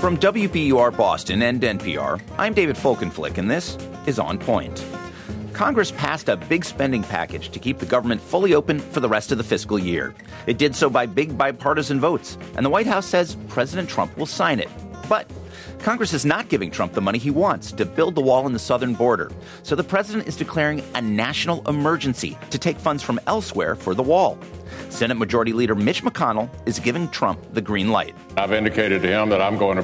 From WBUR Boston and NPR, I'm David Folkenflik, and this is On Point. Congress passed a big spending package to keep the government fully open for the rest of the fiscal year. It did so by big bipartisan votes, and the White House says President Trump will sign it. But Congress is not giving Trump the money he wants to build the wall on the southern border. So the president is declaring a national emergency to take funds from elsewhere for the wall. Senate Majority Leader Mitch McConnell is giving Trump the green light. I've indicated to him that I'm going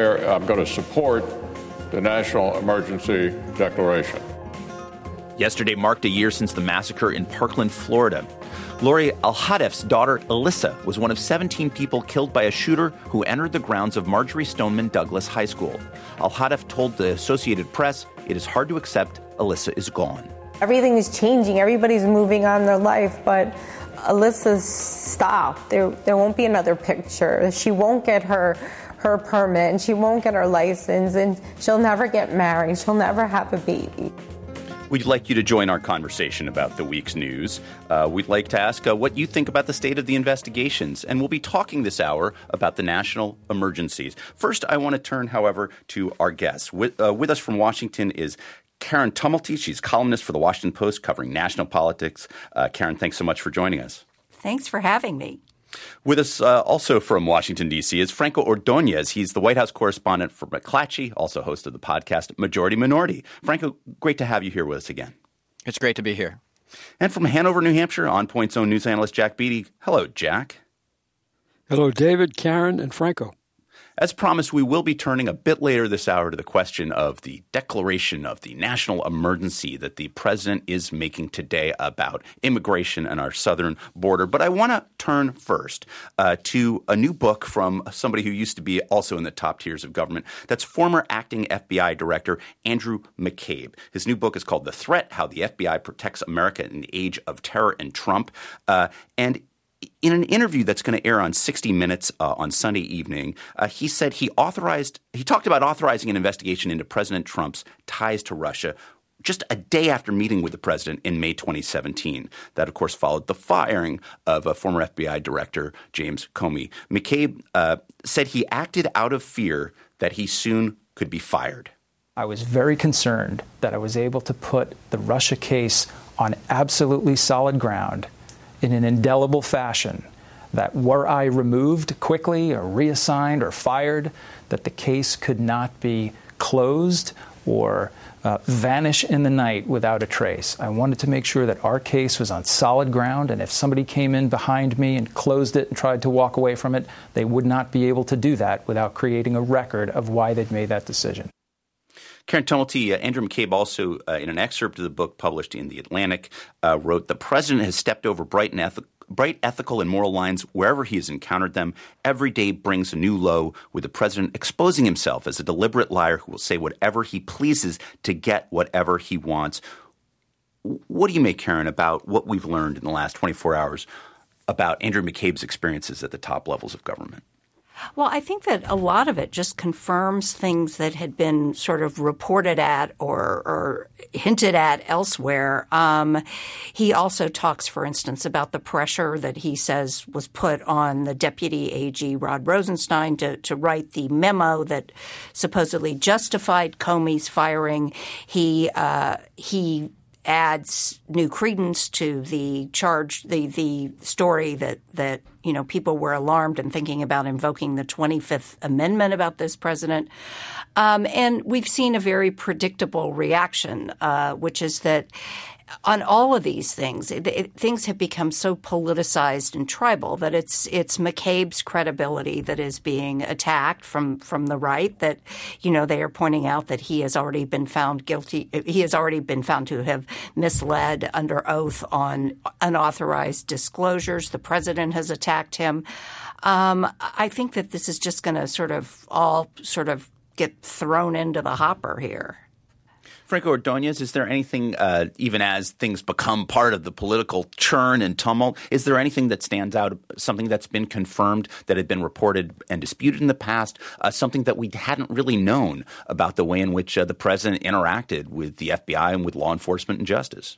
to support the national emergency declaration. Yesterday marked a year since the massacre in Parkland, Florida. Lori Al-Hadef's daughter, Alyssa, was one of 17 people killed by a shooter who entered the grounds of Marjory Stoneman Douglas High School. Al-Hadef told the Associated Press, "It is hard to accept Alyssa is gone." Everything is changing. Everybody's moving on their life, but Alyssa's stopped. There won't be another picture. She won't get her permit, and she won't get her license, and she'll never get married. She'll never have a baby. We'd like you to join our conversation about the week's news. We'd like to ask what you think about the state of the investigations, and we'll be talking this hour about the national emergencies. First, I want to turn, however, to our guests. With us from Washington is Karen Tumulty. She's columnist for The Washington Post covering national politics. Karen, thanks so much for joining us. Thanks for having me. With us also from Washington, D.C. is Franco Ordonez. He's the White House correspondent for McClatchy, also host of the podcast Majority Minority. Franco, great to have you here with us again. It's great to be here. And from Hanover, New Hampshire, On Point's own news analyst Jack Beatty. Hello, Jack. Hello, David, Karen, and Franco. As promised, we will be turning a bit later this hour to the question of the declaration of the national emergency that the president is making today about immigration and our southern border. But I want to turn first to a new book from somebody who used to be also in the top tiers of government. That's former acting FBI director Andrew McCabe. His new book is called The Threat: How the FBI Protects America in the Age of Terror and Trump. And in an interview that's going to air on 60 Minutes on Sunday evening, he said he talked about authorizing an investigation into President Trump's ties to Russia just a day after meeting with the president in May 2017. That, of course, followed the firing of former FBI director James Comey. McCabe said he acted out of fear that he soon could be fired. I was very concerned that I was able to put the Russia case on absolutely solid ground in an indelible fashion, that were I removed quickly or reassigned or fired, that the case could not be closed or vanish in the night without a trace. I wanted to make sure that our case was on solid ground, and if somebody came in behind me and closed it and tried to walk away from it, they would not be able to do that without creating a record of why they'd made that decision. Karen Tumulty, Andrew McCabe also, in an excerpt of the book published in The Atlantic, wrote, "The president has stepped over bright ethical and moral lines wherever he has encountered them. Every day brings a new low, with the president exposing himself as a deliberate liar who will say whatever he pleases to get whatever he wants." What do you make, Karen, about what we've learned in the last 24 hours about Andrew McCabe's experiences at the top levels of government? Well, I think that a lot of it just confirms things that had been sort of reported at or hinted at elsewhere. He also talks, for instance, about the pressure that he says was put on the Deputy AG Rod Rosenstein to write the memo that supposedly justified Comey's firing. He adds new credence to the charge, the story that people were alarmed and thinking about invoking the 25th Amendment about this president. And we've seen a very predictable reaction, which is that on all of these things, things have become so politicized and tribal that it's McCabe's credibility that is being attacked from the right. That they are pointing out that he has already been found guilty. He has already been found to have misled under oath on unauthorized disclosures. The president has attacked him. I think that this is just going to all get thrown into the hopper here. Franco Ordonez, is there anything, even as things become part of the political churn and tumult, is there anything that stands out, something that's been confirmed that had been reported and disputed in the past, something that we hadn't really known about the way in which the president interacted with the FBI and with law enforcement and justice?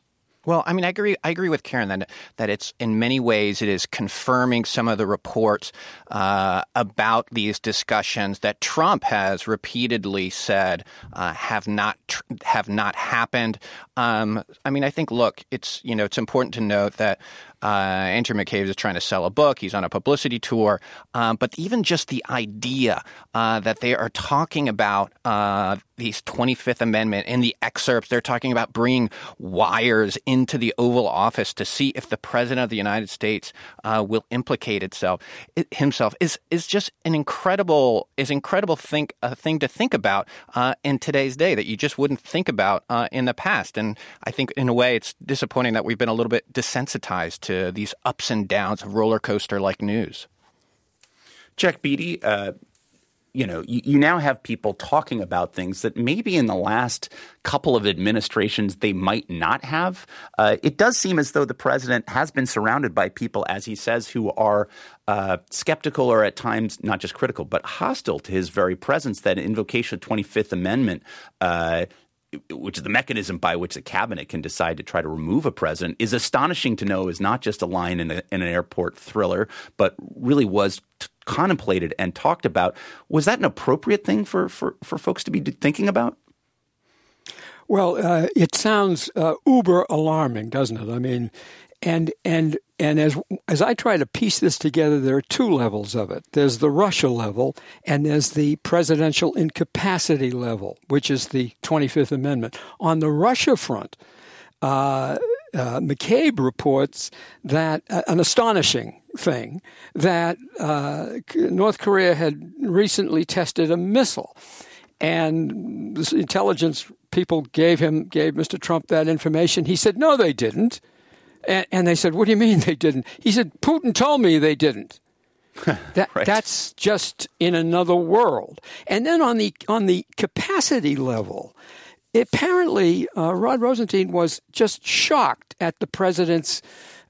Well, I mean, I agree with Karen that it's in many ways it is confirming some of the reports about these discussions that Trump has repeatedly said have not happened. I mean, I think, look, it's important to note that Andrew McCabe is trying to sell a book. He's on a publicity tour. But even just the idea that they are talking about these 25th Amendment in the excerpts, they're talking about bringing wires into the Oval Office to see if the President of the United States will implicate himself is just an incredible thing to think about in today's day that you just wouldn't think about in the past. And I think in a way it's disappointing that we've been a little bit desensitized to these ups and downs of roller coaster like news. Jack Beatty, you now have people talking about things that maybe in the last couple of administrations they might not have. It does seem as though the president has been surrounded by people, as he says, who are skeptical or at times not just critical, but hostile to his very presence. That invocation of the 25th Amendment, which is the mechanism by which the cabinet can decide to try to remove a president, is astonishing to know is not just a line in an airport thriller, but really was contemplated and talked about. Was that an appropriate thing for folks to be thinking about? Well, it sounds uber alarming, doesn't it? I mean, and as I try to piece this together, there are two levels of it. There's the Russia level, and there's the presidential incapacity level, which is the 25th Amendment. On the Russia front, McCabe reports that an astonishing thing, that North Korea had recently tested a missile. And the intelligence people gave Mr. Trump that information. He said, no, they didn't. And they said, what do you mean they didn't? He said, Putin told me they didn't. Right. That's just in another world. And then on the capacity level, apparently Rod Rosenstein was just shocked at the president's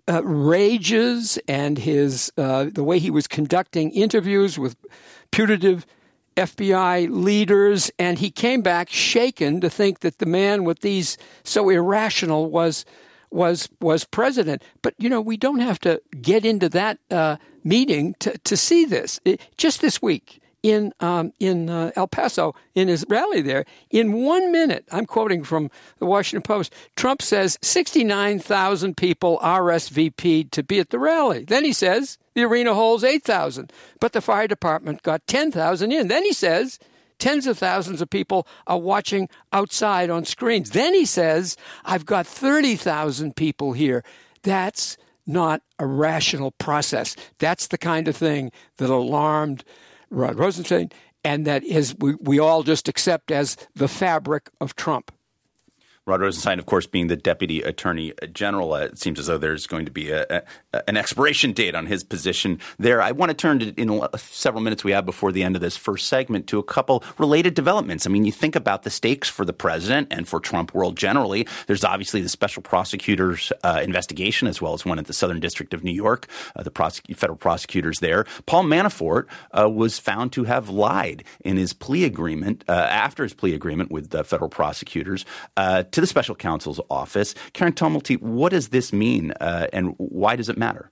rages and his the way he was conducting interviews with putative FBI leaders, and he came back shaken to think that the man with these so irrational was president. But, we don't have to get into that meeting to see this. Just this week in El Paso, in his rally there, in 1 minute, I'm quoting from the Washington Post, Trump says 69,000 people RSVP'd to be at the rally. Then he says the arena holds 8,000, but the fire department got 10,000 in. Then he says tens of thousands of people are watching outside on screens. Then he says, I've got 30,000 people here. That's not a rational process. That's the kind of thing that alarmed Rod Rosenstein and that we all just accept as the fabric of Trump. Rod Rosenstein, of course, being the Deputy Attorney General, it seems as though there's going to be an expiration date on his position there. I want to turn in several minutes we have before the end of this first segment to a couple related developments. I mean, you think about the stakes for the president and for Trump world generally. There's obviously the special prosecutor's investigation, as well as one at the Southern District of New York, the federal prosecutors there. Paul Manafort was found to have lied in his plea agreement, after his plea agreement with the federal prosecutors, to the special counsel's office. Karen Tumulty, what does this mean and why does it matter?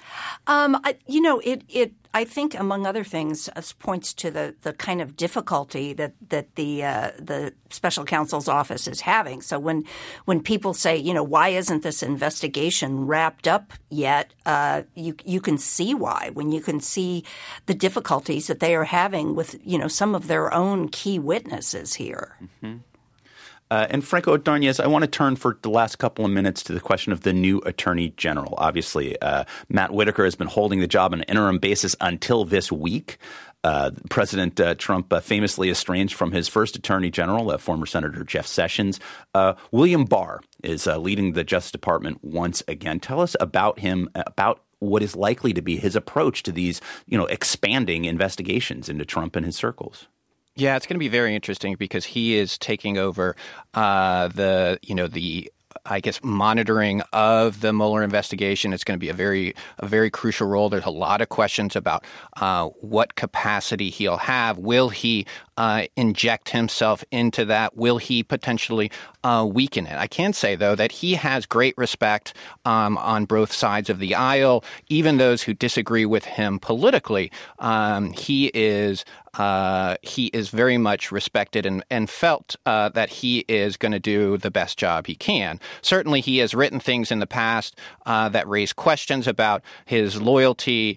I think, among other things, points to the kind of difficulty that the special counsel's office is having. So when people say, why isn't this investigation wrapped up yet, you can see why. When you can see the difficulties that they are having with, some of their own key witnesses here. Mm-hmm. And Franco Ordonez, I want to turn for the last couple of minutes to the question of the new Attorney General. Obviously, Matt Whitaker has been holding the job on an interim basis until this week. President Trump famously estranged from his first Attorney General, former Senator Jeff Sessions. William Barr is leading the Justice Department once again. Tell us about him, about what is likely to be his approach to these, expanding investigations into Trump and his circles. Yeah, it's going to be very interesting because he is taking over the monitoring of the Mueller investigation. It's going to be a very crucial role. There's a lot of questions about what capacity he'll have. Will he inject himself into that? Will he potentially weaken it? I can say, though, that he has great respect on both sides of the aisle, even those who disagree with him politically. He is very much respected and felt that he is going to do the best job he can. Certainly, he has written things in the past that raise questions about his loyalty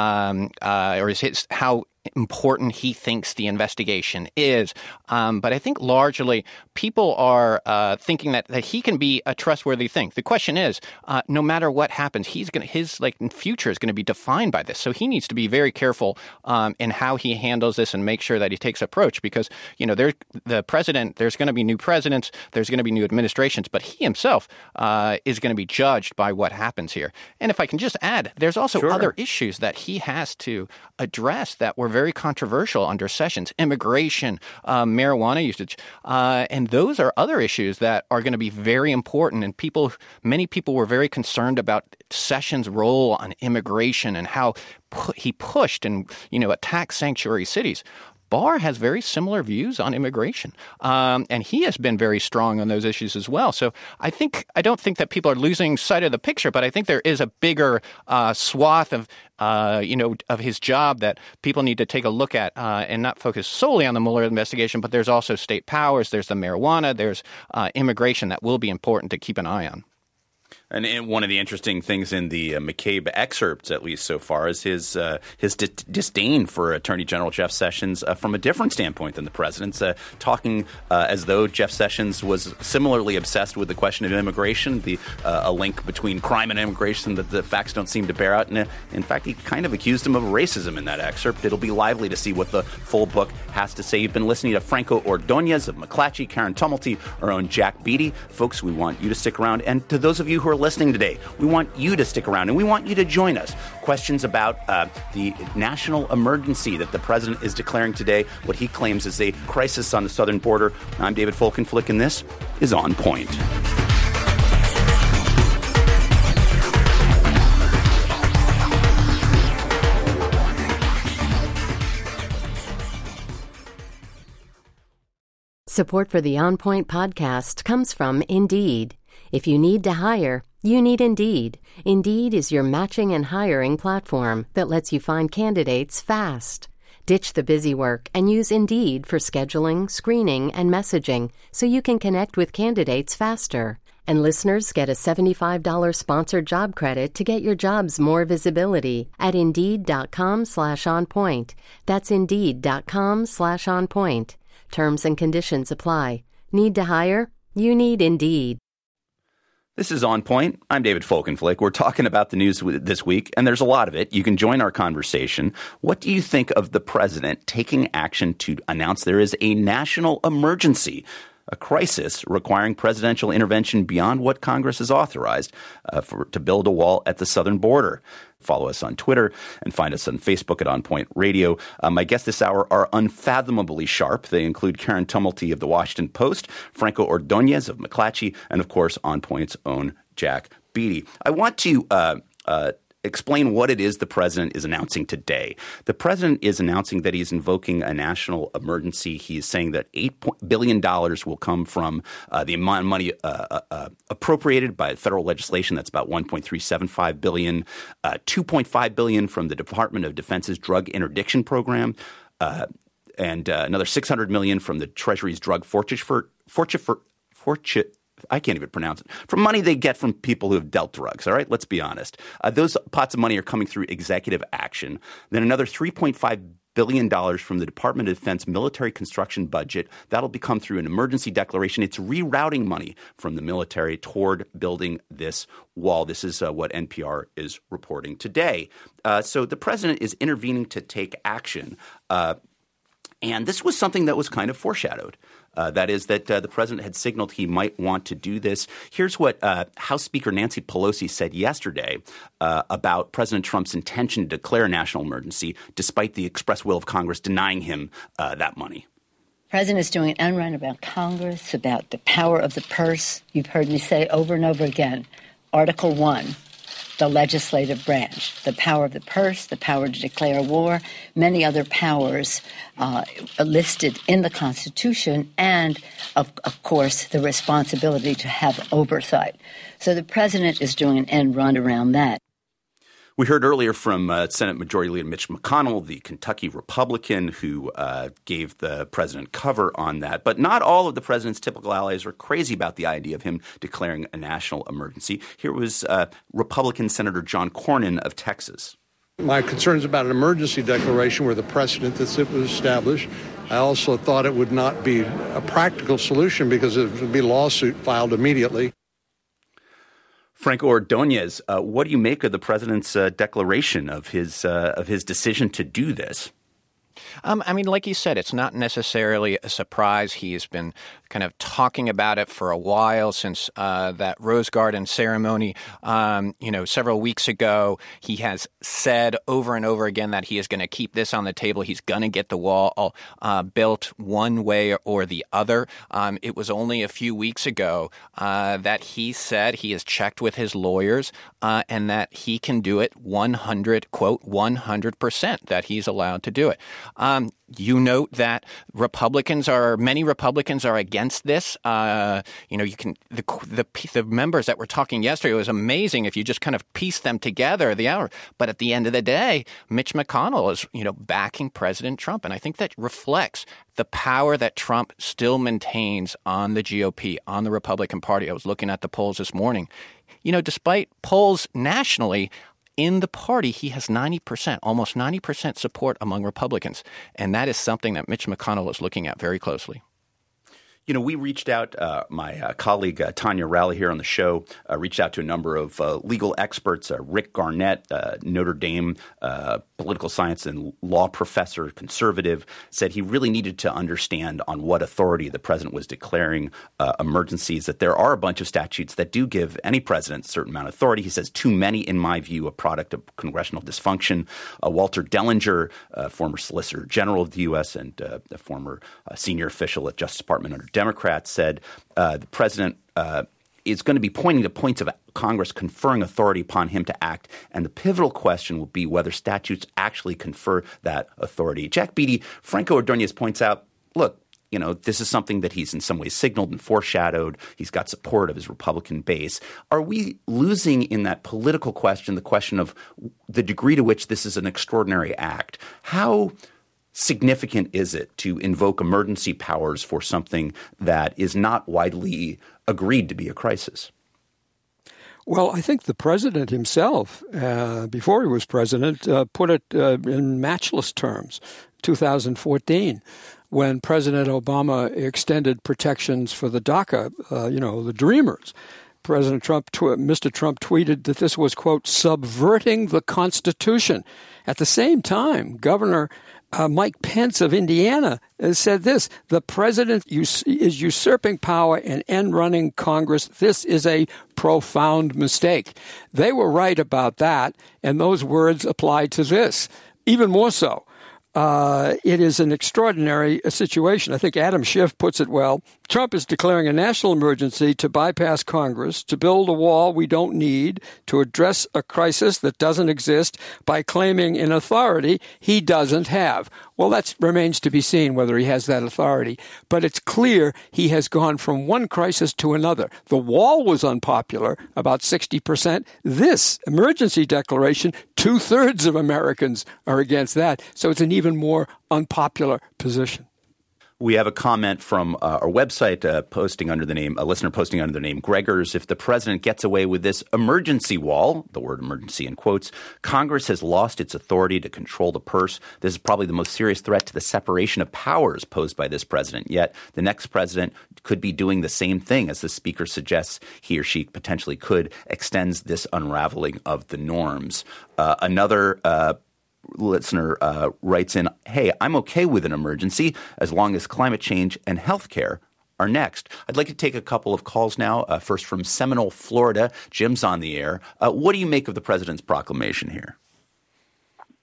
or how important he thinks the investigation is. But I think largely people are thinking that he can be a trustworthy thing. The question is, no matter what happens, his future is going to be defined by this. So he needs to be very careful in how he handles this and make sure that he takes approach because, the president, there's going to be new presidents, there's going to be new administrations, but he himself is going to be judged by what happens here. And if I can just add, there's also other issues that he has to address that were very controversial under Sessions: immigration, marijuana usage, and those are other issues that are going to be very important. And many people were very concerned about Sessions' role on immigration and how he pushed and attacked sanctuary cities. Barr has very similar views on immigration, and he has been very strong on those issues as well. So I don't think that people are losing sight of the picture, but I think there is a bigger swath of his job that people need to take a look at and not focus solely on the Mueller investigation. But there's also state powers, there's the marijuana, there's immigration that will be important to keep an eye on. And one of the interesting things in the McCabe excerpts, at least so far, is his disdain for Attorney General Jeff Sessions from a different standpoint than the president's, talking as though Jeff Sessions was similarly obsessed with the question of immigration, a link between crime and immigration that the facts don't seem to bear out. And in fact, he kind of accused him of racism in that excerpt. It'll be lively to see what the full book has to say. You've been listening to Franco Ordonez of McClatchy, Karen Tumulty, our own Jack Beatty. Folks, we want you to stick around. And to those of you who are listening today, we want you to stick around and we want you to join us. Questions about the national emergency that the president is declaring today, what he claims is a crisis on the southern border. I'm David Folkenflik, and this is On Point. Support for the On Point podcast comes from Indeed. If you need to hire, you need Indeed. Indeed is your matching and hiring platform that lets you find candidates fast. Ditch the busy work and use Indeed for scheduling, screening, and messaging so you can connect with candidates faster. And listeners get a $75 sponsored job credit to get your jobs more visibility at Indeed.com/onpoint. That's Indeed.com/onpoint. Terms and conditions apply. Need to hire? You need Indeed. This is On Point. I'm David Folkenflik. We're talking about the news this week, and there's a lot of it. You can join our conversation. What do you think of the president taking action to announce there is a national emergency, a crisis requiring presidential intervention beyond what Congress has authorized to build a wall at the southern border? Follow us on Twitter and find us on Facebook at On Point Radio. My guests this hour are unfathomably sharp. They include Karen Tumulty of The Washington Post, Franco Ordonez of McClatchy, and, of course, On Point's own Jack Beatty. I want to explain what it is the president is announcing today. The president is announcing that he's invoking a national emergency. He is saying that $8 billion will come from the amount of money appropriated by federal legislation. That's about $1.375 billion, $2.5 billion from the Department of Defense's drug interdiction program, and another $600 million from the Treasury's drug I can't even pronounce it. From money they get from people who have dealt drugs, all right? Let's be honest. Those pots of money are coming through executive action. Then another $3.5 billion from the Department of Defense military construction budget. That'll come through an emergency declaration. It's rerouting money from the military toward building this wall. This is what NPR is reporting today. So the president is intervening to take action. And this was something that was kind of foreshadowed. That is that the president had signaled he might want to do this. Here's what House Speaker Nancy Pelosi said yesterday about President Trump's intention to declare a national emergency, despite the express will of Congress denying him that money. President is doing an end run about Congress, about the power of the purse. You've heard me say over and over again, Article 1, the legislative branch, the power of the purse, the power to declare war, many other powers listed in the Constitution, and, of course, the responsibility to have oversight. So the president is doing an end run around that. We heard earlier from Senate Majority Leader Mitch McConnell, the Kentucky Republican, who gave the president cover on that. But not all of the president's typical allies are crazy about the idea of him declaring a national emergency. Here was Republican Senator John Cornyn of Texas. My concerns about an emergency declaration were the precedent that it was established. I also thought it would not be a practical solution because it would be a lawsuit filed immediately. Franco Ordonez, what do you make of the president's declaration of his decision to do this? I mean, like you said, it's not necessarily a surprise. He has been kind of talking about it for a while since that Rose Garden ceremony, several weeks ago. He has said over and over again that he is going to keep this on the table. He's going to get the wall built one way or the other. It was only a few weeks ago that he said he has checked with his lawyers and that he can do it 100%, that he's allowed to do it. You note that many Republicans are against this. The members that were talking yesterday, it was amazing if you just kind of piece them together the hour. But at the end of the day, Mitch McConnell is, backing President Trump. And I think that reflects the power that Trump still maintains on the GOP, on the Republican Party. I was looking at the polls this morning. Despite polls nationally, in the party, he has 90%, almost 90% support among Republicans. And that is something that Mitch McConnell is looking at very closely. We reached out, my colleague Tanya Rowley here on the show reached out to a number of legal experts. Rick Garnett, Notre Dame political science and law professor, conservative, said he really needed to understand on what authority the president was declaring emergencies, that there are a bunch of statutes that do give any president a certain amount of authority. He says too many, in my view, a product of congressional dysfunction. Walter Dellinger, former Solicitor General of the U.S. and a former senior official at Justice Department under Democrats, said the president is going to be pointing to points of Congress conferring authority upon him to act, and the pivotal question will be whether statutes actually confer that authority. Jack Beatty, Franco Ordonez points out, look, this is something that he's in some ways signaled and foreshadowed. He's got support of his Republican base. Are we losing in that political question the question of the degree to which this is an extraordinary act? How significant is it to invoke emergency powers for something that is not widely agreed to be a crisis? Well, I think the president himself, before he was president, put it in matchless terms, 2014, when President Obama extended protections for the DACA, the Dreamers. Mr. Trump tweeted that this was, quote, subverting the Constitution. At the same time, Governor Mike Pence of Indiana said this: the president is usurping power and end-running Congress. This is a profound mistake. They were right about that, and those words apply to this, even more so. It is an extraordinary situation. I think Adam Schiff puts it well. Trump is declaring a national emergency to bypass Congress, to build a wall we don't need, to address a crisis that doesn't exist by claiming an authority he doesn't have. Well, that remains to be seen whether he has that authority. But it's clear he has gone from one crisis to another. The wall was unpopular, about 60%. This emergency declaration, 2/3 of Americans are against that. So it's an even more unpopular position. We have a comment from our website a listener posting under the name Gregors. If the president gets away with this emergency wall, the word emergency in quotes, Congress has lost its authority to control the purse. This is probably the most serious threat to the separation of powers posed by this president. Yet the next president could be doing the same thing, as the speaker suggests he or she potentially could, extends this unraveling of the norms. Another listener writes in, hey, I'm okay with an emergency as long as climate change and health care are next. I'd like to take a couple of calls now. First from Seminole, Florida. Jim's on the air. What do you make of the president's proclamation here?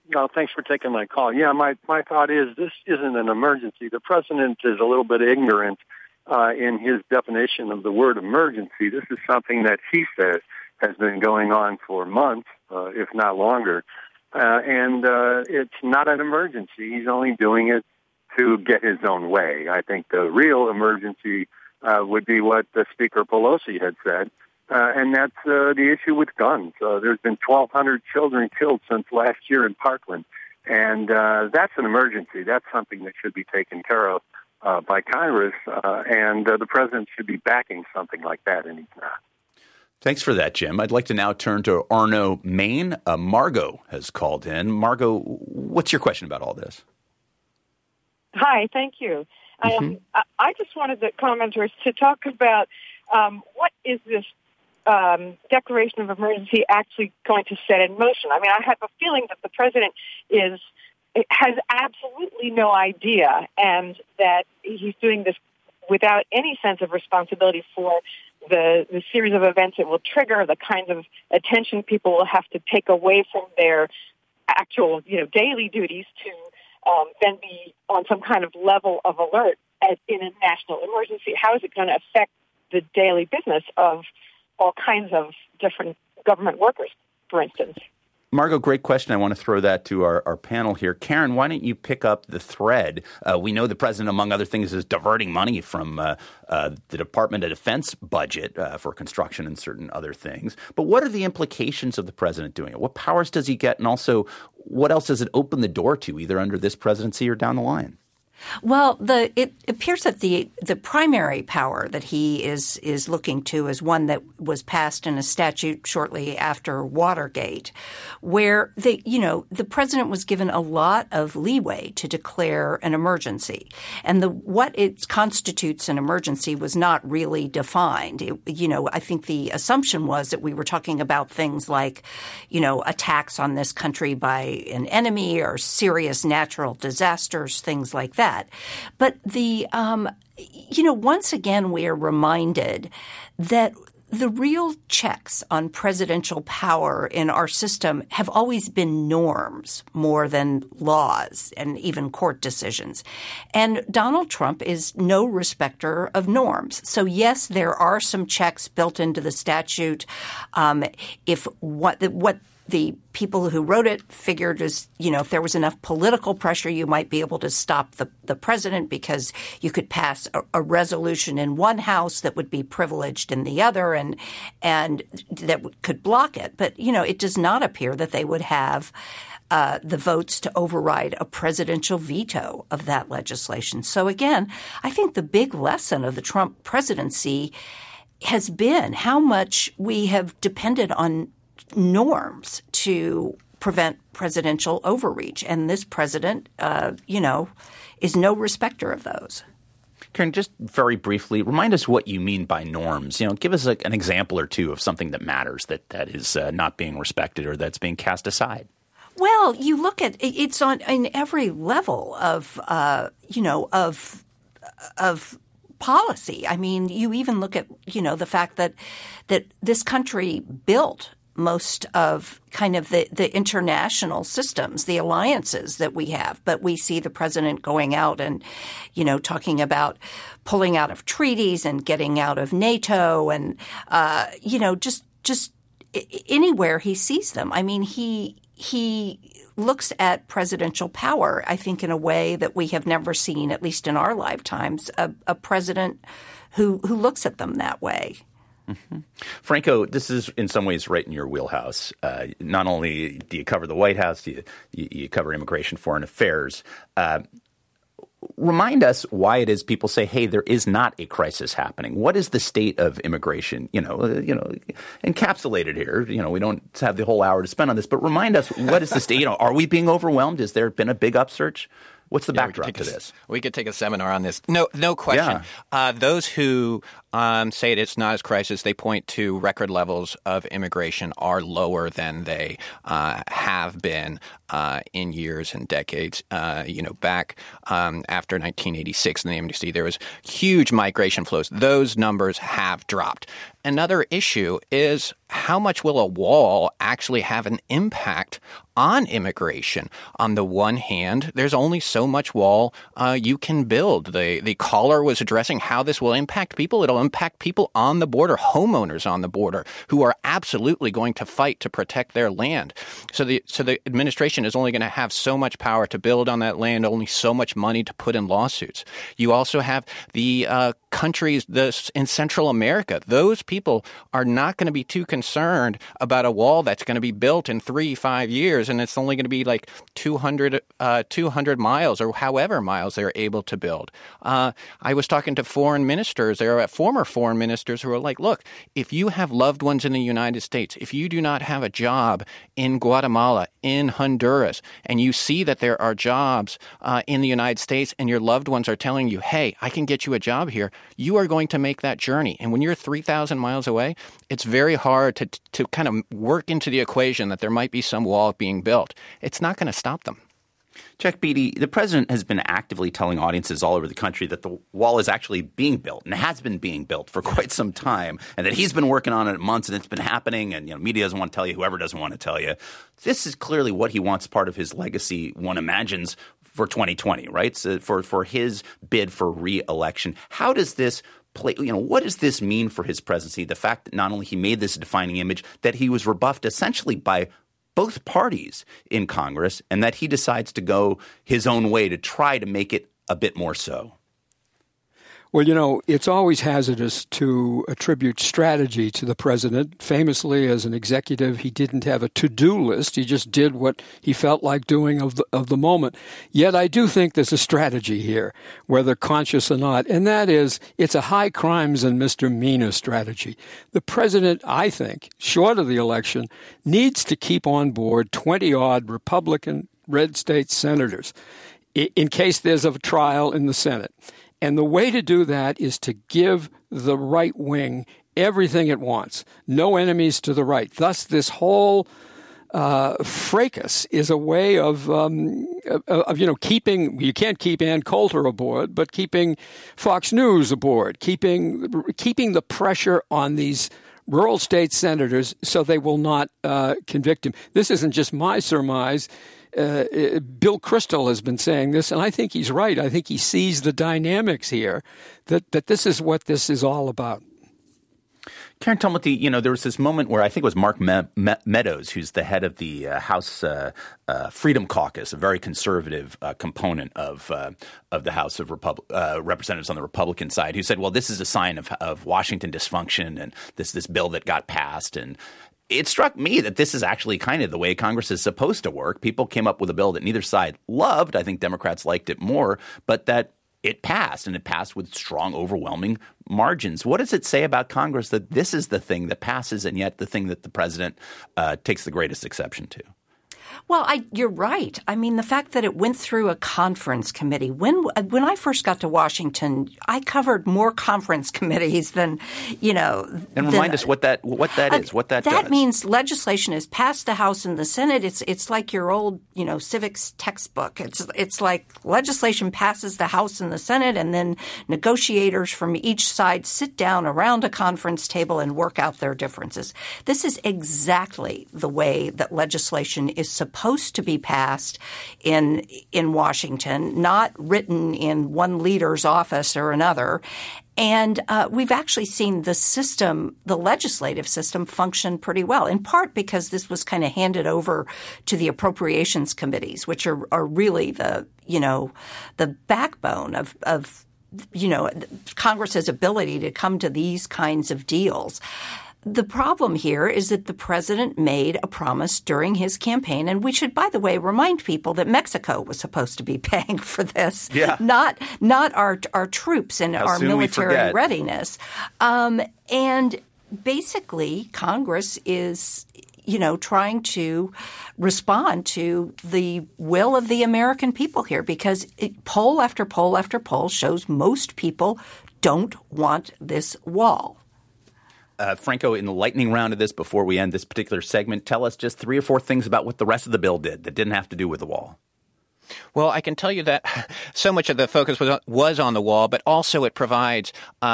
No, thanks for taking my call. Yeah, my thought is this isn't an emergency. The president is a little bit ignorant in his definition of the word emergency. This is something that he says has been going on for months, if not longer. And it's not an emergency. He's only doing it to get his own way. I think the real emergency would be what Speaker Pelosi had said, and that's the issue with guns. There's been 1,200 children killed since last year in Parkland, and that's an emergency. That's something that should be taken care of by Congress, and the president should be backing something like that, and he's not. Thanks for that, Jim. I'd like to now turn to Arno, Maine. Margot has called in. Margot, what's your question about all this? Hi, thank you. I just wanted the commenters to talk about what is this declaration of emergency actually going to set in motion. I mean, I have a feeling that the president has absolutely no idea, and that he's doing this without any sense of responsibility for the series of events it will trigger, the kinds of attention people will have to take away from their actual, daily duties to then be on some kind of level of alert in a national emergency. How is it going to affect the daily business of all kinds of different government workers, for instance? Margot, great question. I want to throw that to our panel here. Karen, why don't you pick up the thread? We know the president, among other things, is diverting money from the Department of Defense budget for construction and certain other things. But what are the implications of the president doing it? What powers does he get? And also, what else does it open the door to, either under this presidency or down the line? Well, it appears that the primary power that he is looking to is one that was passed in a statute shortly after Watergate, where the president was given a lot of leeway to declare an emergency, and what it constitutes an emergency was not really defined. I think the assumption was that we were talking about things like, attacks on this country by an enemy or serious natural disasters, things like that. But once again, we are reminded that the real checks on presidential power in our system have always been norms more than laws and even court decisions. And Donald Trump is no respecter of norms. So, yes, there are some checks built into the statute. If what the people who wrote it figured is, if there was enough political pressure, you might be able to stop the president because you could pass a resolution in one house that would be privileged in the other and that could block it. But, it does not appear that they would have the votes to override a presidential veto of that legislation. So, again, I think the big lesson of the Trump presidency has been how much we have depended on norms to prevent presidential overreach. And this president, is no respecter of those. Karen, just very briefly, remind us what you mean by norms. Give us an example or two of something that matters that is not being respected or that's being cast aside. Well, you look at it's in every level of policy. I mean, you even look at the fact that this country built most of kind of the international systems, the alliances that we have. But we see the president going out and, talking about pulling out of treaties and getting out of NATO and, just anywhere he sees them. I mean, he looks at presidential power, I think, in a way that we have never seen, at least in our lifetimes, a president who looks at them that way. Mm-hmm. Franco, this is in some ways right in your wheelhouse. Not only do you cover the White House, you cover immigration, foreign affairs. Remind us why it is people say, hey, there is not a crisis happening. What is the state of immigration? Encapsulated here. We don't have the whole hour to spend on this, but remind us, what is the state? Are we being overwhelmed? Has there been a big upsurge? What's the backdrop to this? We could take a seminar on this. No question. Yeah. Those who say it's not as crisis. They point to record levels of immigration are lower than they have been in years and decades. Back after 1986 in the amnesty, there was huge migration flows. Those numbers have dropped. Another issue is how much will a wall actually have an impact on immigration? On the one hand, there's only so much wall you can build. The caller was addressing how this will impact people. It'll impact people on the border, homeowners on the border, who are absolutely going to fight to protect their land. So the administration is only going to have so much power to build on that land, only so much money to put in lawsuits. You also have the countries in Central America. Those people are not going to be too concerned about a wall that's going to be built in 3-5 years, and it's only going to be like 200 miles or however miles they're able to build. I was talking to foreign ministers. There are former foreign ministers who are like, look, if you have loved ones in the United States, if you do not have a job in Guatemala, in Honduras, and you see that there are jobs in the United States and your loved ones are telling you, hey, I can get you a job here, you are going to make that journey. And when you're 3,000 miles away, it's very hard to kind of work into the equation that there might be some wall being built. It's not going to stop them. Chuck Beatty, the president has been actively telling audiences all over the country that the wall is actually being built and has been being built for quite some time, and that he's been working on it months and it's been happening, and media doesn't want to tell you, whoever doesn't want to tell you. This is clearly what he wants, part of his legacy, one imagines, for 2020, right? So for his bid for re-election. How does this play? What does this mean for his presidency? The fact that not only he made this defining image, that he was rebuffed essentially by both parties in Congress, and that he decides to go his own way to try to make it a bit more so. Well, it's always hazardous to attribute strategy to the president. Famously, as an executive, he didn't have a to-do list. He just did what he felt like doing of the moment. Yet I do think there's a strategy here, whether conscious or not, and that is it's a high crimes and misdemeanor strategy. The president, I think, short of the election, needs to keep on board 20-odd Republican red state senators in case there's a trial in the Senate. And the way to do that is to give the right wing everything it wants. No enemies to the right. Thus, this whole fracas is a way of keeping. You can't keep Ann Coulter aboard, but keeping Fox News aboard, keeping the pressure on these rural state senators so they will not convict him. This isn't just my surmise. Bill Kristol has been saying this, and I think he's right. I think he sees the dynamics here, that this is what this is all about. Karen Tumulty, there was this moment where I think it was Mark Meadows, who's the head of the House Freedom Caucus, a very conservative component of the House of Representatives on the Republican side, who said, well, this is a sign of Washington dysfunction and this bill that got passed. And it struck me that this is actually kind of the way Congress is supposed to work. People came up with a bill that neither side loved. I think Democrats liked it more, but that it passed, and it passed with strong, overwhelming margins. What does it say about Congress that this is the thing that passes and yet the thing that the president takes the greatest exception to? Well, you're right. I mean, the fact that it went through a conference committee. When I first got to Washington, I covered more conference committees than, And remind us what that is, what that does. That means legislation is passed the House and the Senate. It's like your old, civics textbook. It's like legislation passes the House and the Senate, and then negotiators from each side sit down around a conference table and work out their differences. This is exactly the way that legislation is supposed to be passed in Washington, not written in one leader's office or another. And we've actually seen the legislative system function pretty well, in part because this was kind of handed over to the appropriations committees, which are really the backbone of Congress's ability to come to these kinds of deals. The problem here is that the president made a promise during his campaign, and we should, by the way, remind people that Mexico was supposed to be paying for this, not our troops and our military readiness. And basically, Congress is trying to respond to the will of the American people here, because poll after poll after poll shows most people don't want this wall. Franco, in the lightning round of this, before we end this particular segment, tell us just 3 or 4 things about what the rest of the bill did that didn't have to do with the wall. Well, I can tell you that so much of the focus was on the wall, but also it provides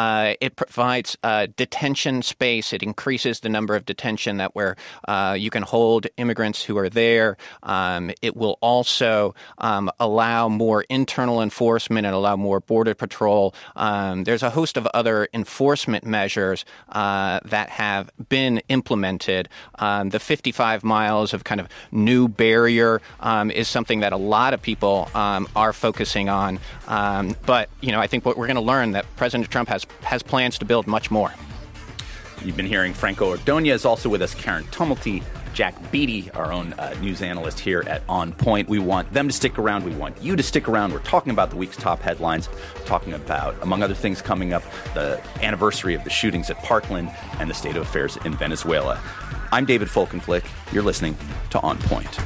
detention space. It increases the number of detention that where you can hold immigrants who are there. It will also allow more internal enforcement and allow more border patrol. There's a host of other enforcement measures that have been implemented. The 55 miles of kind of new barrier is something that a lot of people are focusing on. But, I think what we're going to learn that President Trump has plans to build much more. You've been hearing Franco Ordonez, also with us Karen Tumulty, Jack Beatty, our own news analyst here at On Point. We want them to stick around. We want you to stick around. We're talking about the week's top headlines, talking about, among other things coming up, the anniversary of the shootings at Parkland and the state of affairs in Venezuela. I'm David Folkenflik. You're listening to On Point.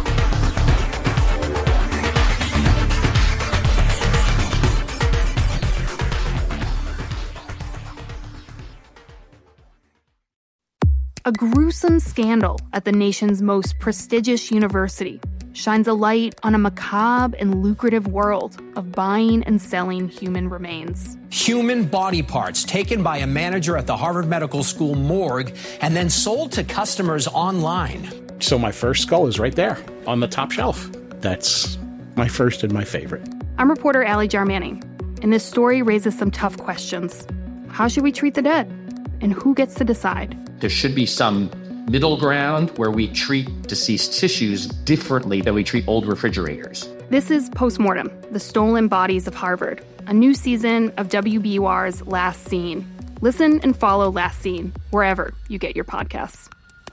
A gruesome scandal at the nation's most prestigious university shines a light on a macabre and lucrative world of buying and selling human remains. Human body parts taken by a manager at the Harvard Medical School morgue and then sold to customers online. So my first skull is right there on the top shelf. That's my first and my favorite. I'm reporter Allie Jarmanning, and this story raises some tough questions. How should we treat the dead? And who gets to decide? There should be some middle ground where we treat deceased tissues differently than we treat old refrigerators. This is Postmortem, The Stolen Bodies of Harvard, a new season of WBUR's Last Scene. Listen and follow Last Scene wherever you get your podcasts.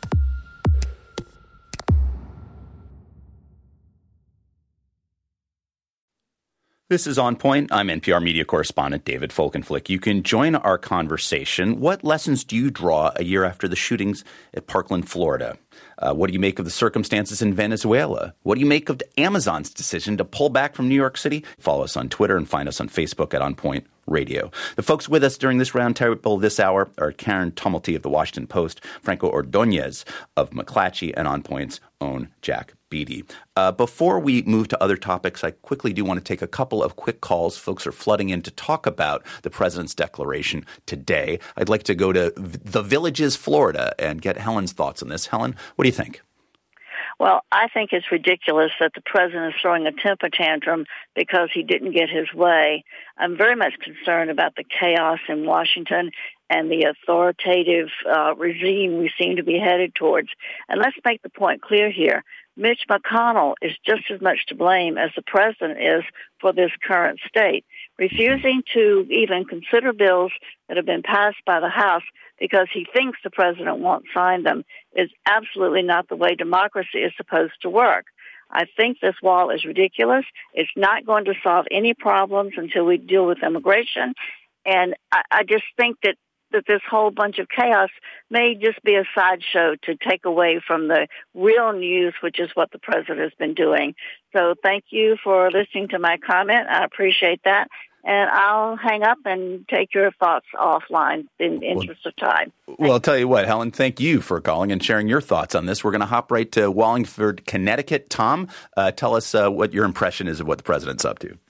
This is On Point. I'm NPR media correspondent David Folkenflik. You can join our conversation. What lessons do you draw a year after the shootings at Parkland, Florida? What do you make of the circumstances in Venezuela? What do you make of Amazon's decision to pull back from New York City? Follow us on Twitter and find us on Facebook at On Point Radio. The folks with us during this roundtable this hour are Karen Tumulty of The Washington Post, Franco Ordonez of McClatchy, and On Point's own Jack Beatty. Before we move to other topics, I quickly do want to take a couple of quick calls. Folks are flooding in to talk about the president's declaration today. I'd like to go to The Villages, Florida, and get Helen's thoughts on this. Helen, what do you think? Well, I think it's ridiculous that the president is throwing a temper tantrum because he didn't get his way. I'm very much concerned about the chaos in Washington and the authoritative regime we seem to be headed towards. And let's make the point clear here. Mitch McConnell is just as much to blame as the president is for this current state. Refusing to even consider bills that have been passed by the House because he thinks the president won't sign them is absolutely not the way democracy is supposed to work. I think this wall is ridiculous. It's not going to solve any problems until we deal with immigration. And I just think that this whole bunch of chaos may just be a sideshow to take away from the real news, which is what the president has been doing. So thank you for listening to my comment. I appreciate that. And I'll hang up and take your thoughts offline in the interest of time. Well, I'll tell you what, Helen, thank you for calling and sharing your thoughts on this. We're going to hop right to Wallingford, Connecticut. Tom, tell us what your impression is of what the president's up to.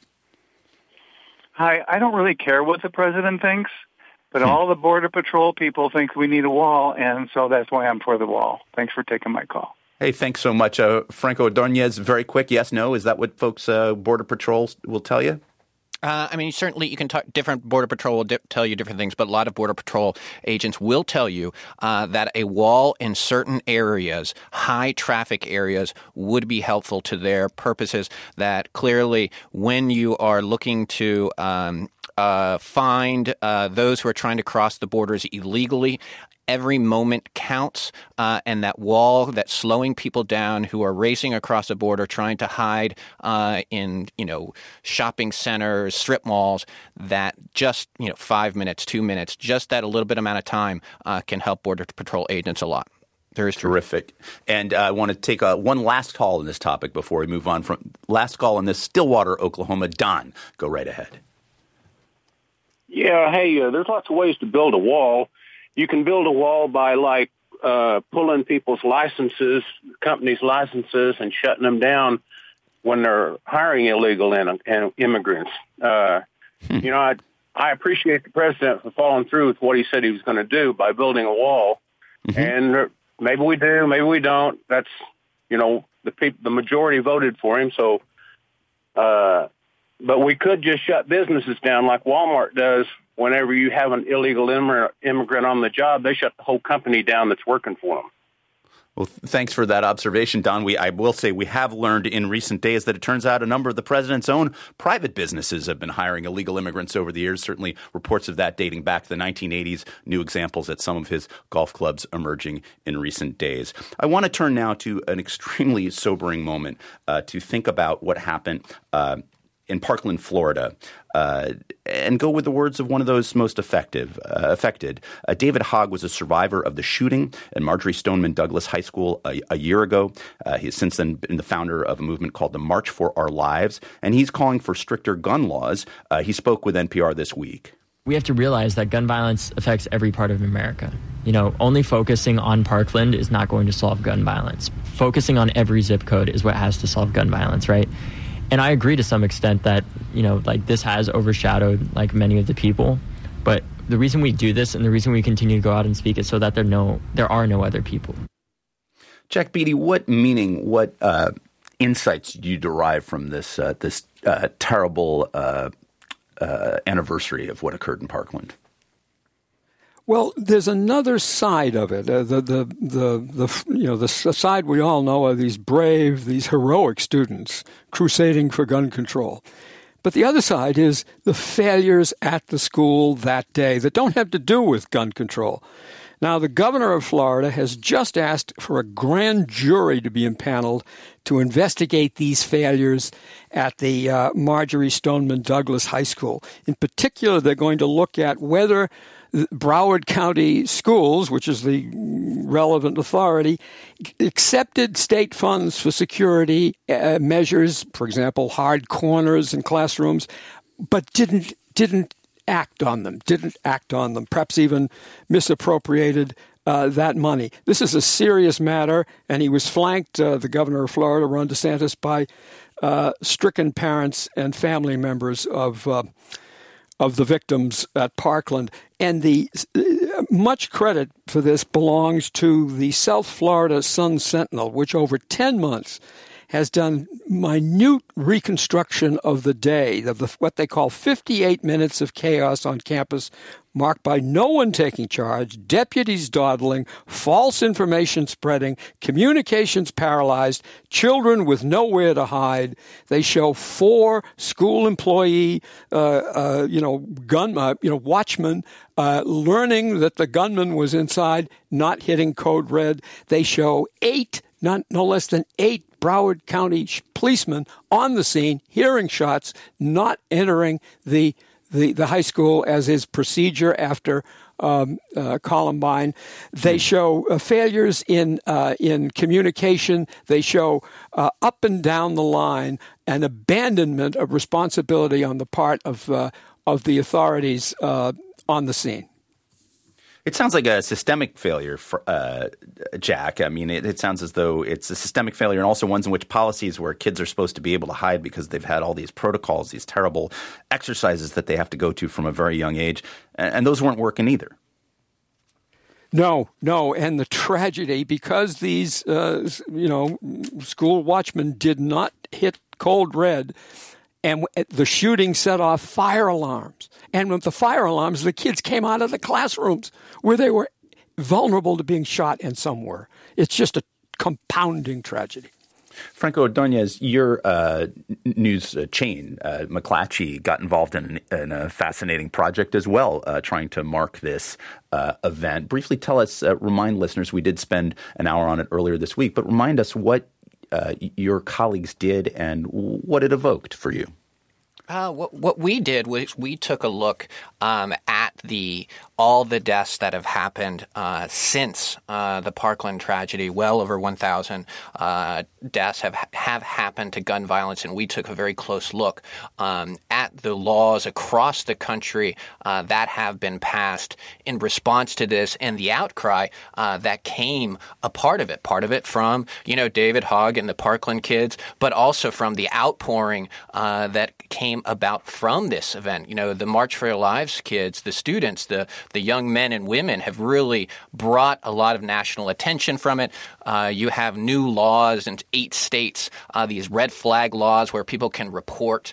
Hi, I don't really care what the president thinks, but all the Border Patrol people think we need a wall, and so that's why I'm for the wall. Thanks for taking my call. Hey, thanks so much. Franco Ordonez, very quick, yes, no? Is that what folks, Border Patrol will tell you? Certainly you can talk, different Border Patrol will tell you different things, but a lot of Border Patrol agents will tell you that a wall in certain areas, high traffic areas, would be helpful to their purposes. That clearly when you are looking to find those who are trying to cross the borders illegally, every moment counts, and that wall that's slowing people down who are racing across the border trying to hide in, shopping centers, strip malls, that just, 5 minutes, 2 minutes, just that a little bit amount of time can help Border Patrol agents a lot. Terrific. And I want to take one last call on this topic before we move on. From last call on this, Stillwater, Oklahoma. Don, go right ahead. Yeah, hey, there's lots of ways to build a wall. You can build a wall by, pulling people's licenses, companies' licenses, and shutting them down when they're hiring illegal immigrants. I appreciate the president for following through with what he said he was going to do by building a wall. Mm-hmm. And maybe we do, maybe we don't. That's, the majority voted for him. So, but we could just shut businesses down like Walmart does. Whenever you have an illegal immigrant on the job, they shut the whole company down that's working for them. Well, thanks for that observation, Don. I will say we have learned in recent days that it turns out a number of the president's own private businesses have been hiring illegal immigrants over the years. Certainly reports of that dating back to the 1980s. New examples at some of his golf clubs emerging in recent days. I want to turn now to an extremely sobering moment to think about what happened in Parkland, Florida, and go with the words of one of those most affected. David Hogg was a survivor of the shooting at Marjory Stoneman Douglas High School a year ago. He has since then been the founder of a movement called the March for Our Lives, and he's calling for stricter gun laws. He spoke with NPR this week. We have to realize that gun violence affects every part of America. Only focusing on Parkland is not going to solve gun violence. Focusing on every zip code is what has to solve gun violence, right? And I agree to some extent that, this has overshadowed, many of the people. But the reason we do this and the reason we continue to go out and speak is so that there are no other people. Jack Beatty, what insights do you derive from this terrible anniversary of what occurred in Parkland? Well, there's another side of it. The side we all know are these brave, these heroic students crusading for gun control. But the other side is the failures at the school that day that don't have to do with gun control. Now, the governor of Florida has just asked for a grand jury to be impaneled to investigate these failures at the Marjory Stoneman Douglas High School. In particular, they're going to look at whether Broward County Schools, which is the relevant authority, accepted state funds for security measures, for example, hard corners in classrooms, but didn't act on them, perhaps even misappropriated that money. This is a serious matter, and he was flanked, the governor of Florida, Ron DeSantis, by stricken parents and family members of the victims at Parkland. And the much credit for this belongs to the South Florida Sun-Sentinel, which over 10 months has done minute reconstruction of the day, of what they call 58 minutes of chaos on campus, marked by no one taking charge, deputies dawdling, false information spreading, communications paralyzed, children with nowhere to hide. They show 4 school employee, watchmen learning that the gunman was inside, not hitting code red. They show 8, no less than 8 Broward County policemen on the scene, hearing shots, not entering the high school as is procedure after Columbine. They show failures in communication. They show up and down the line an abandonment of responsibility on the part of the authorities on the scene. It sounds like a systemic failure, Jack. I mean, it sounds as though it's a systemic failure, and also ones in which policies where kids are supposed to be able to hide because they've had all these protocols, these terrible exercises that they have to go to from a very young age, and those weren't working either. No, and the tragedy, because these, school watchmen did not hit cold red, and the shooting set off fire alarms. And with the fire alarms, the kids came out of the classrooms where they were vulnerable to being shot, and some were. It's just a compounding tragedy. Franco Ordonez, your news chain, McClatchy, got involved in a fascinating project as well, trying to mark this event. Briefly tell us, remind listeners, we did spend an hour on it earlier this week, but remind us what your colleagues did and what it evoked for you. What we did was we took a look at the all the deaths that have happened since the Parkland tragedy. Well over 1,000 deaths have happened to gun violence, and we took a very close look at the laws across the country that have been passed in response to this, and the outcry that came a part of it from, David Hogg and the Parkland kids, but also from the outpouring that came about from this event. The March for Your Lives kids, the students, the young men and women have really brought a lot of national attention from it. You have new laws in 8 states, these red flag laws where people can report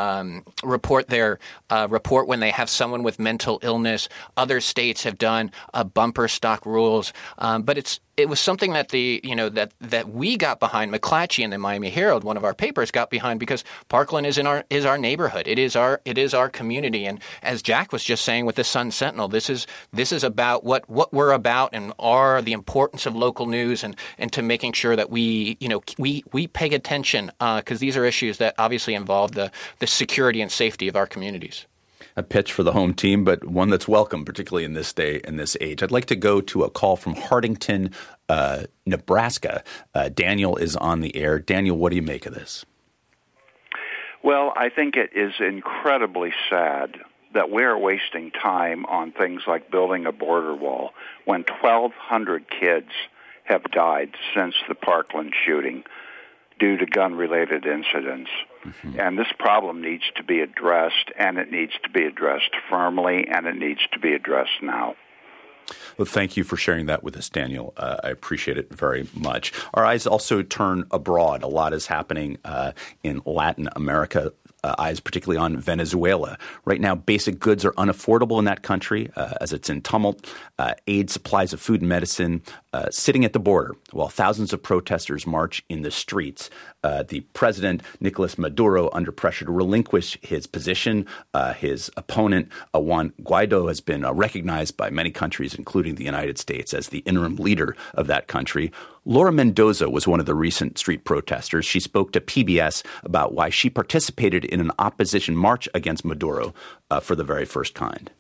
when they have someone with mental illness. Other states have done bumper stock rules, but it was something that that we got behind. McClatchy and the Miami Herald, one of our papers, got behind because Parkland is our neighborhood. It is our community. And as Jack was just saying with the Sun Sentinel, this is about what we're about and the importance of local news and to making sure that we pay attention because these are issues that obviously involve the security and safety of our communities. A pitch for the home team, but one that's welcome, particularly in this day and this age. I'd like to go to a call from Hardington, Nebraska. Daniel is on the air. Daniel, what do you make of this? Well, I think it is incredibly sad that we're wasting time on things like building a border wall when 1,200 kids have died since the Parkland shooting due to gun-related incidents. Mm-hmm. And this problem needs to be addressed, and it needs to be addressed firmly, and it needs to be addressed now. Well, thank you for sharing that with us, Daniel. I appreciate it very much. Our eyes also turn abroad. A lot is happening in Latin America. Eyes particularly on Venezuela. Right now, basic goods are unaffordable in that country as it's in tumult. Aid supplies of food and medicine sitting at the border while thousands of protesters march in the streets. The president, Nicolas Maduro, under pressure to relinquish his position. His opponent, Juan Guaido, has been recognized by many countries, including the United States, as the interim leader of that country. Laura Mendoza was one of the recent street protesters. She spoke to PBS about why she participated in an opposition march against Maduro for the very first kind.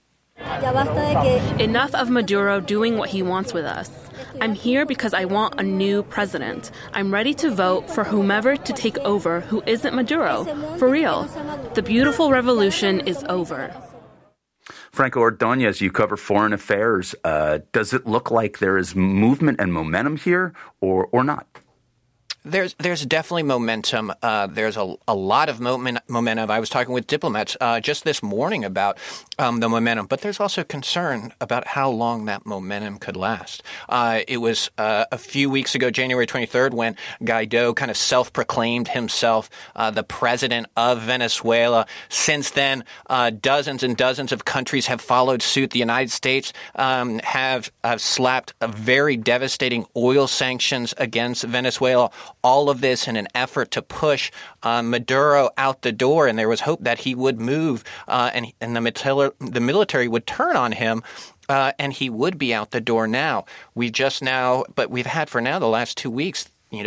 Enough of Maduro doing what he wants with us. I'm here because I want a new president. I'm ready to vote for whomever to take over who isn't Maduro. For real. The beautiful revolution is over. Franco Ordonez, you cover foreign affairs. Does it look like there is movement and momentum here or not? There's definitely momentum. There's a lot of momentum. I was talking with diplomats just this morning about the momentum, but there's also concern about how long that momentum could last. It was a few weeks ago, January 23rd, when Guaido kind of self-proclaimed himself the president of Venezuela. Since then, dozens and dozens of countries have followed suit. The United States have slapped a very devastating oil sanctions against Venezuela. All of this in an effort to push Maduro out the door, and there was hope that he would move and the military would turn on him. And he would be out the door now. We've had for now the last 2 weeks,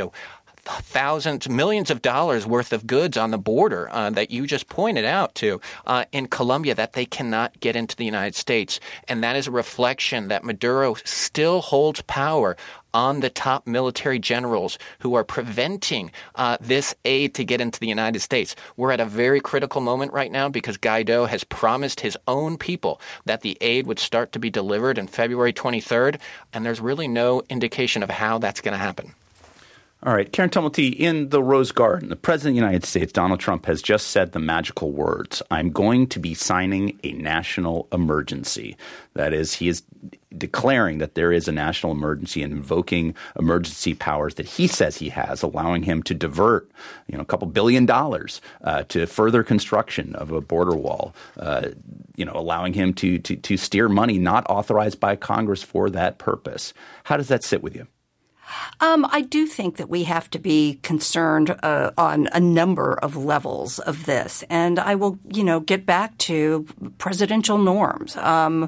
thousands, millions of dollars worth of goods on the border that you just pointed out to in Colombia that they cannot get into the United States. And that is a reflection that Maduro still holds power on the top military generals who are preventing this aid to get into the United States. We're at a very critical moment right now because Guaido has promised his own people that the aid would start to be delivered on February 23rd, and there's really no indication of how that's going to happen. All right. Karen Tumulty, in the Rose Garden, the President of the United States, Donald Trump, has just said the magical words, "I'm going to be signing a national emergency." That is, he is declaring that there is a national emergency and invoking emergency powers that he says he has, allowing him to divert, a couple $2 billion to further construction of a border wall, allowing him to steer money not authorized by Congress for that purpose. How does that sit with you? I do think that we have to be concerned on a number of levels of this. And I will, get back to presidential norms.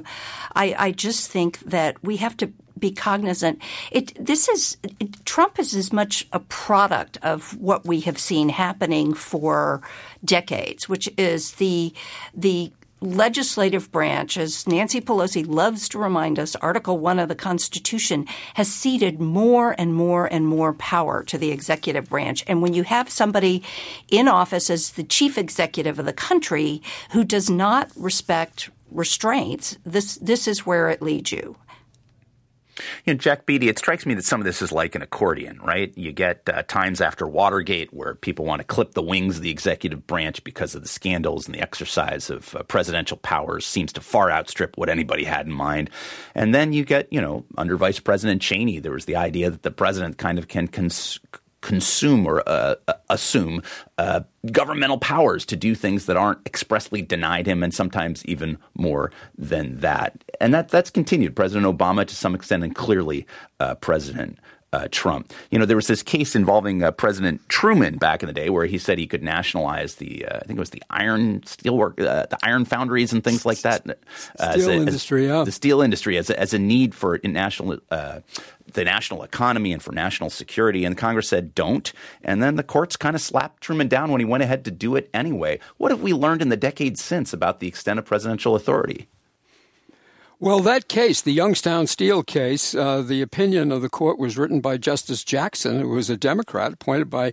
I just think that we have to be cognizant. Trump is as much a product of what we have seen happening for decades, which is the legislative branch, as Nancy Pelosi loves to remind us, Article 1 of the Constitution has ceded more and more and more power to the executive branch. And when you have somebody in office as the chief executive of the country who does not respect restraints, this is where it leads you. Jack Beatty, it strikes me that some of this is like an accordion, right? You get times after Watergate where people want to clip the wings of the executive branch because of the scandals, and the exercise of presidential powers seems to far outstrip what anybody had in mind. And then you get, under Vice President Cheney, there was the idea that the president kind of can consume or assume governmental powers to do things that aren't expressly denied him, and sometimes even more than that. And that's continued. President Obama to some extent, and clearly President Trump. There was this case involving President Truman back in the day where he said he could nationalize the I think it was the iron foundries and things like that. The steel industry as a need for the national economy and for national security. And Congress said don't. And then the courts kind of slapped Truman down when he went ahead to do it anyway. What have we learned in the decades since about the extent of presidential authority? Well, that case, the Youngstown Steel case, the opinion of the court was written by Justice Jackson, who was a Democrat appointed by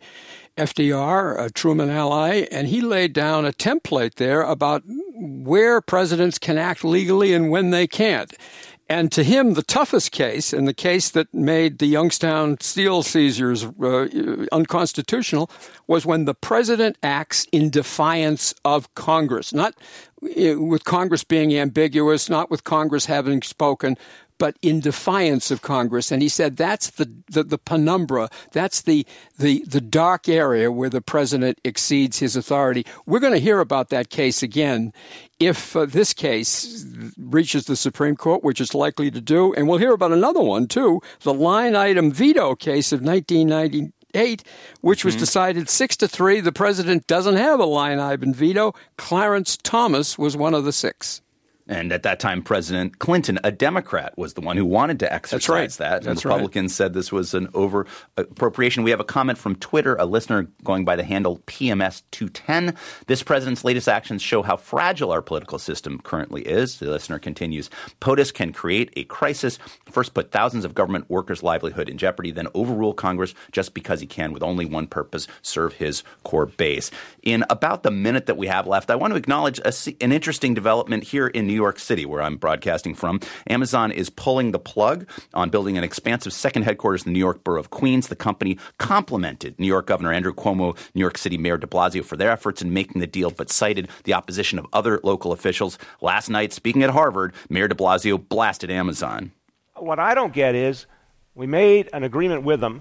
FDR, a Truman ally, and he laid down a template there about where presidents can act legally and when they can't. And to him, the toughest case, and the case that made the Youngstown Steel seizures unconstitutional, was when the president acts in defiance of Congress, not with Congress being ambiguous, not with Congress having spoken, but in defiance of Congress. And he said that's the penumbra, that's the dark area where the president exceeds his authority. We're going to hear about that case again if this case reaches the Supreme Court, which it's likely to do. And we'll hear about another one, too, the line item veto case of 1998, which was decided 6-3. The president doesn't have a line item veto. Clarence Thomas was one of the 6. And at that time, President Clinton, a Democrat, was the one who wanted to exercise that. And Republicans said this was an over-appropriation. We have a comment from Twitter, a listener going by the handle PMS210. This president's latest actions show how fragile our political system currently is. The listener continues, POTUS can create a crisis, first put thousands of government workers' livelihood in jeopardy, then overrule Congress just because he can with only one purpose, serve his core base. In about the minute that we have left, I want to acknowledge an interesting development here in New York City, where I'm broadcasting from. Amazon is pulling the plug on building an expansive second headquarters in the New York borough of Queens. The company complimented New York Governor Andrew Cuomo, New York City Mayor de Blasio for their efforts in making the deal, but cited the opposition of other local officials. Last night, speaking at Harvard, Mayor de Blasio blasted Amazon. What I don't get is we made an agreement with them.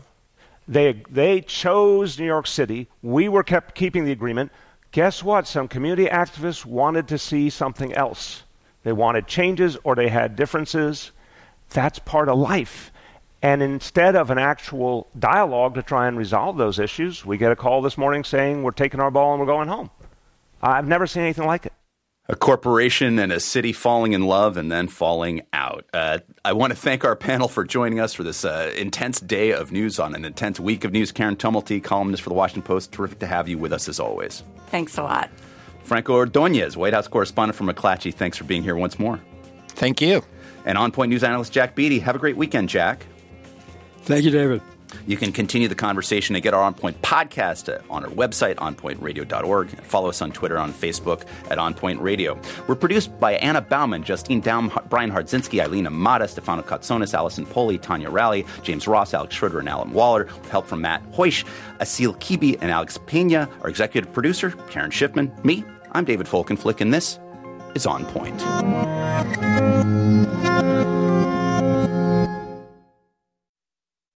They chose New York City. We were keeping the agreement. Guess what? Some community activists wanted to see something else. They wanted changes or they had differences. That's part of life. And instead of an actual dialogue to try and resolve those issues, we get a call this morning saying we're taking our ball and we're going home. I've never seen anything like it. A corporation and a city falling in love and then falling out. I want to thank our panel for joining us for this intense day of news on an intense week of news. Karen Tumulty, columnist for The Washington Post. Terrific to have you with us as always. Thanks a lot. Franco Ordonez, White House correspondent for McClatchy. Thanks for being here once more. Thank you. And On Point News analyst Jack Beatty. Have a great weekend, Jack. Thank you, David. You can continue the conversation and get our On Point podcast on our website, onpointradio.org. Follow us on Twitter, on Facebook at On Point Radio. We're produced by Anna Bauman, Justine Daum, Brian Hardzinski, Eileen Amata, Stefano Katsonis, Allison Poli, Tanya Rowley, James Ross, Alex Schroeder, and Alan Waller, with help from Matt Hoish, Asil Kibi, and Alex Pena. Our executive producer, Karen Schiffman. Me, I'm David Folkenflik, and this is On Point.